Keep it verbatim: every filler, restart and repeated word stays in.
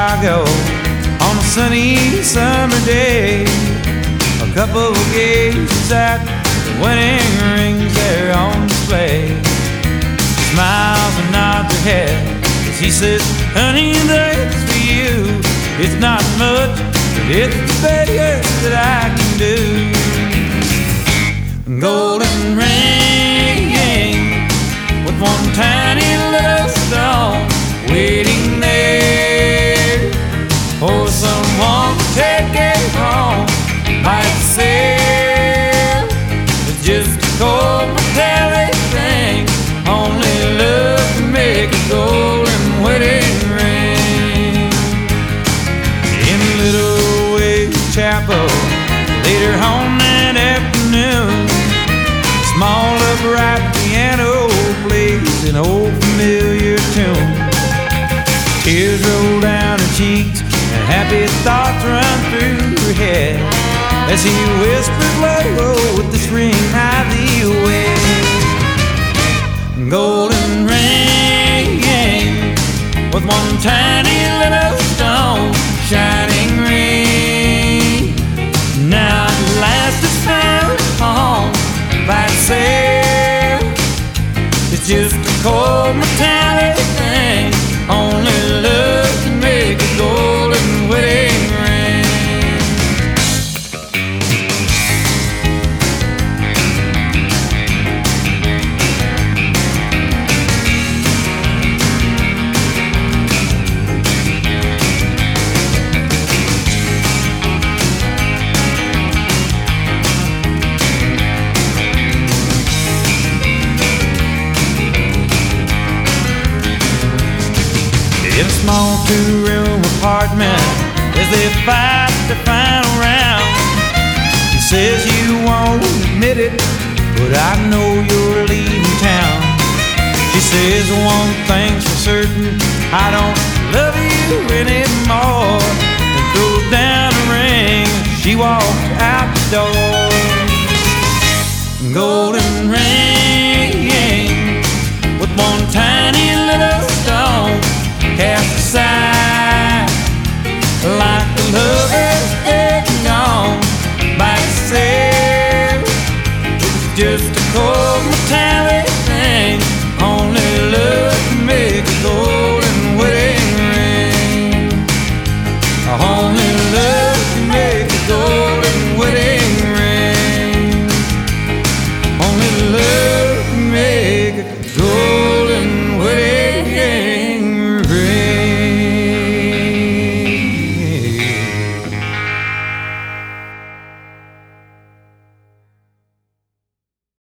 Chicago on a sunny summer day. A couple of gazes at the wedding rings there on display. Smiles and nods her head as he says, honey, that's for you. It's not much, but it's the best that I can do. Golden ring with one tiny little stone waiting there for someone to take it home by itself. It's just a cold metallic thing, only love can make a golden wedding ring. In Little Wade Chapel, later home that afternoon, small upright piano plays an old familiar tune. Tears roll down her cheeks and happy thoughts run through her head as he whispers, whoa, with this ring I thee wed. Golden ring with one tiny little stone, shining ring. Now at last it's found home by itself. It's just a cold metallic thing, only love can make a golden wedding ring. In a small two-room apartment as they fight the final round, he says you won't admit it, but I know you're leaving town. She says one thing's for certain, I don't love you anymore, and throws down the ring, she walks out the door. Golden ring with one tiny little stone cast aside, like the lover's dead and gone by itself. It's just a cold metallic